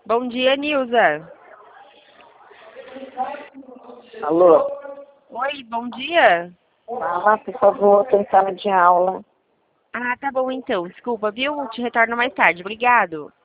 Bom dia, Nilza. Alô? Oi, bom dia. Fala, por favor, tô em sala de aula. Ah, tá bom então. Desculpa, viu? Te retorno mais tarde. Obrigado.